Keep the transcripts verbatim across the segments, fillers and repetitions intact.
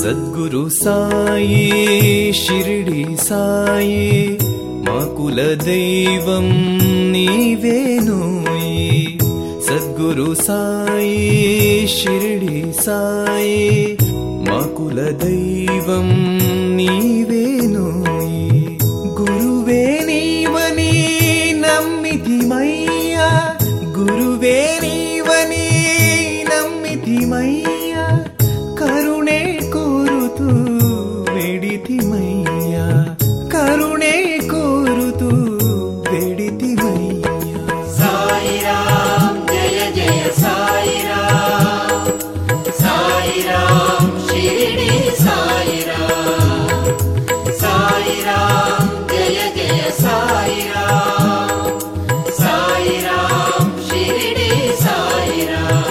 సద్గురు సాయి షిరిడి సాయి మా కుల దైవం నీవేనోయి. సద్గురు సాయి షిరిడి సాయి మా కుల దైవం నీవేనోయి. గురువే నీవని నమ్మితిమయ్యా, గురువే నీవని నమ్మితిమయ్యా, కరుణే కోరుతూ వెడితిమయ్యా, కరుణే కోరుతూ వెడితిమయ్యా. సాయిరాం జయ జయ సాయిరాం, సాయిరాం షిరిడి సాయిరాం, సాయిరాం జయ జయ సాయిరాం, సాయిరాం షిరిడి సాయిరాం.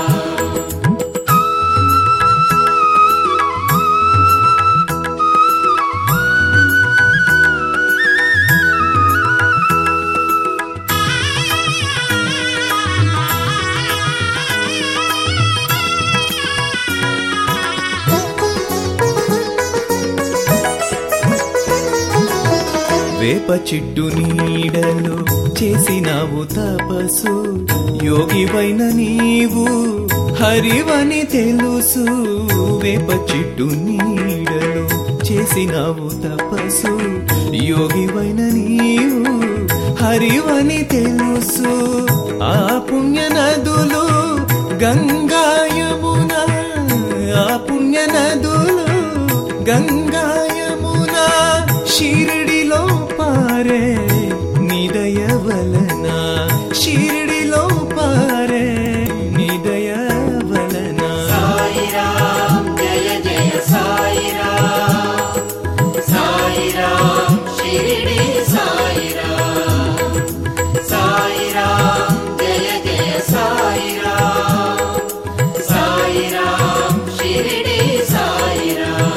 వేప చిట్టు నీడలో చేసినావు తపస్సు, యోగివైన నీవు హరివని తెలుసు. వేప చిట్టు నీడలో చేసినావు తపస్సు, యోగివైన నీవు హరివని తెలుసు. ఆ పుణ్య నదులు గంగా యమున, ఆ పుణ్య నదులు గంగా యమున, షిరిడిలో పారే నిదయ వలన, షిరిడిలో పారే నిదయ వలన. సాయిరాం జయ జయ సాయిరాం, సాయిరాం షిరిడి సాయిరాం, సాయిరాం జయ జయ సాయిరాం, సాయిరాం షిరిడి సాయిరాం.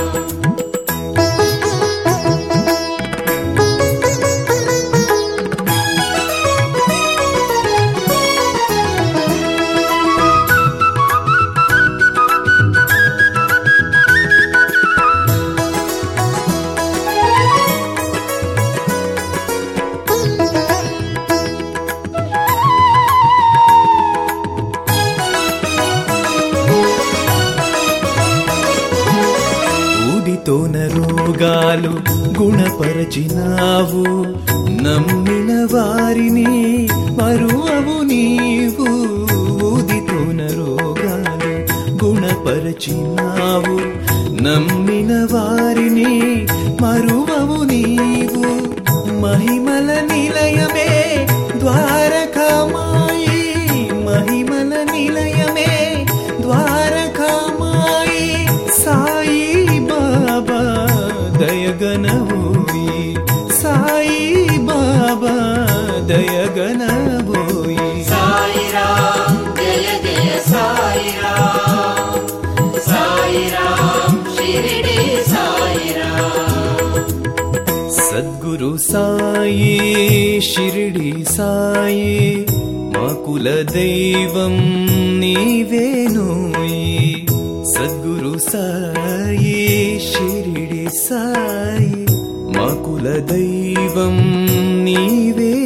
ఊదితోన రోగాలు గుణపరచినావు, నమ్మిన వారిని మరువవు నీవు. ఊదితోన రోగాలు గుణపరచినావు, నమ్మిన వారిని మరువవు నీవు. మహిమల నిలయమే ద్వారకామాయి, మహిమల నిలయమే ద్వారకామాయి. సాయి బాబా దయగనవోయి, సాయి బాబా దయగనవోయి. సాయిరాం జయ జయ సాయిరాం, సాయిరాం షిరిడి సాయిరాం. సద్గురు సాయి షిరిడి సాయి మా కుల దైవం నీవేనోయి. సద్గురు సాయి షిరిడి సాయి మా కుల దైవం నీవే.